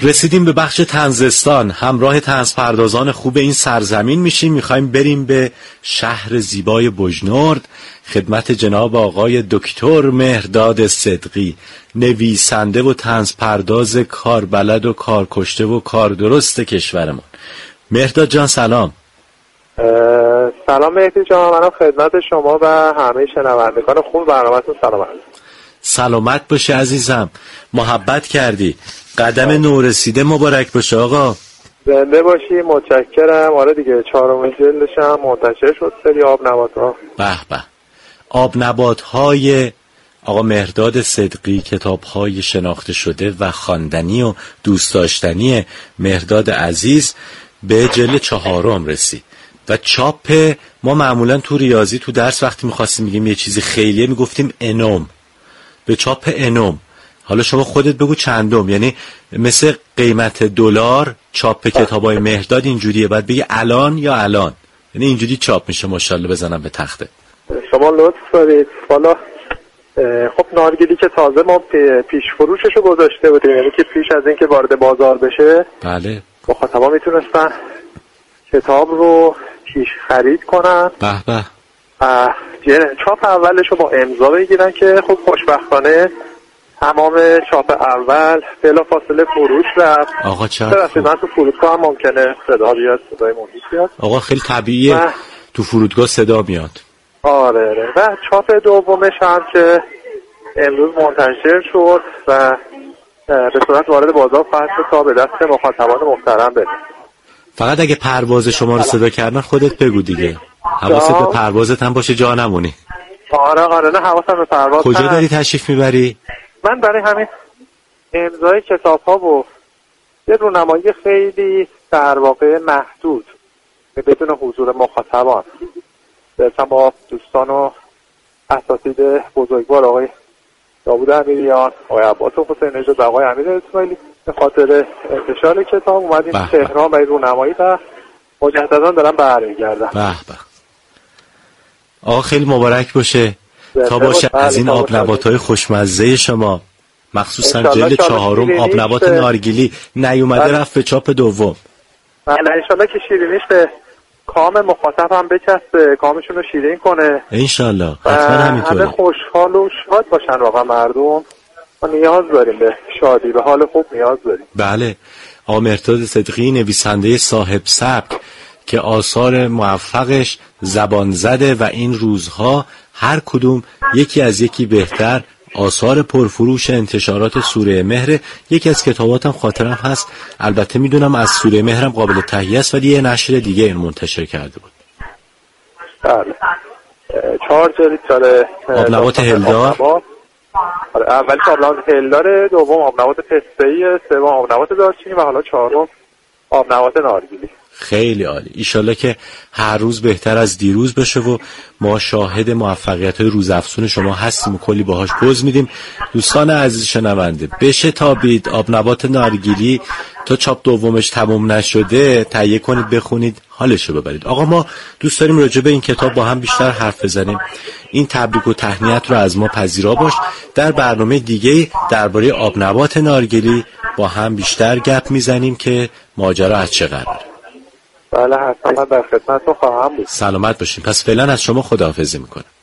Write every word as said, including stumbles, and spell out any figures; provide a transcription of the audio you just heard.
رسیدیم به بخش طنزستان. همراه طنزپردازان خوب این سرزمین میشیم. میخوایم بریم به شهر زیبای بجنورد، خدمت جناب آقای دکتر مهرداد صدقی، نویسنده و طنزپرداز کاربلد و کارکشته و کاردرست کشورمون. مهرداد جان سلام. سلام مهدی جان، منم خدمت شما و همه شنوندگان خوب برنامه‌تون سلام. سلامت باشه عزیزم، محبت کردی. قدم نورسیده مبارک باشه آقا. زنده باشی، متشکرم. آره دیگه چهارمین جلدش هم منتشر شد، سری آب نبات‌ها. به به. آب نبات‌های آقا مهرداد صدقی، کتاب‌های شناخته شده و خواندنی و دوست داشتنی مهرداد عزیز به جلد چهارم رسید و چاپ ما معمولا تو ریاضی تو درس وقتی می‌خواستیم میگیم یه چیزی خیلیه میگفتیم انوم، به چاپ انوم. حالا شما خودت بگو چندم، یعنی مثل قیمت دلار چاپ کتابای مهرداد اینجوریه، بعد بگی الان یا الان، یعنی اینجوری چاپ میشه. ماشاءالله بزنم به تخته. شما لطف دارید. حالا خب نارگیلی که تازه ما پیش فروششو گذاشته بودیم، یعنی که پیش از اینکه وارد بازار بشه بله مخاطبا میتونستن کتاب رو پیش خرید کنن. به به. چاپ اولش رو با امضا بگیرن که خب خوشبختانه تمام چاپ اول بلا فاصله فروش رفت. آقا چقدر خوب. من تو فرودگاه هم ممکنه صدا بیاد، صدای محیط بیاد. آقا خیلی طبیعیه و... تو فرودگاه صدا میاد. آره آره. و چاپ دومش هم که امروز منتشر شد و به صورت وارد بازار خواهد شد تا به دست مخاطبان محترم برسه. فقط اگه پرواز شما رو صدا کردن خودت بگو دیگه، حواست به پروازت هم باشه جا نمونی. آره آره نه حواسم به پرواز. کجا داری تشریف میبری؟ من برای همین امضای کتاب ها و یه رونمایی خیلی در واقع محدود بدون حضور مخاطبان برسم با دوستان و اساتید بزرگوار آقای داوود امیریان، آقای عباس حسین نژاد و آقای امیر اسماعیلی به خاطر انتشار کتاب اومدیم تهران برای رونمایی و مجددا دارم برمیگردم. به به. آقا خیلی مبارک باشه تا باشه از این آب نبات‌های خوشمزه شما، مخصوصا جلد چهارم آب نبات نارگیلی نیومده رفت به چاپ دوم. بله انشالله که شیرینیش به کام مخاطب هم بچسبه، کامشون رو شیرین کنه انشالله. حتما همینطوره. همه خوشحال و شاد باشن. واقعا مردم ما نیاز داریم به شادی، به حال خوب نیاز داریم. بله. آقا مهرداد صدقی نویسنده صاحب سبک که آثار موفقش زبان زده و این روزها هر کدوم یکی از یکی بهتر، آثار پرفروش انتشارات سوره مهر. یکی از کتاباتم خاطرم هست، البته میدونم از سوره مهرم قابل تهیه است ولی یه نشر دیگه این منتشر کرده بود. بله چهار جلد داره آب نبات هلدار. اول آب نبات هلدار، دوم آب نبات پسته‌ای، سوم آب نبات دارچینی و حالا چهارم آب نبات نارگیلی. خیلی عالی. ایشالله که هر روز بهتر از دیروز بشه و ما شاهد موفقیت‌های روزافزون شما هستیم و کلی باهاش پوز میدیم. دوستان عزیز شنونده بشه تابید آب نبات نارگیلی تا چاپ دومش تموم نشده تهیه کنید، بخونید، حالشو ببرید. آقا ما دوست داریم راجع به این کتاب با هم بیشتر حرف بزنیم. این تبریک و تهنیت رو از ما پذیرا باش. در برنامه دیگه درباره آب نبات نارگیلی با هم بیشتر گپ میزنیم که ماجرا از چه قراره. بله حتما در خدمتتون خواهم بود. سلامت باشین. پس فعلا از شما خداحافظی میکنم.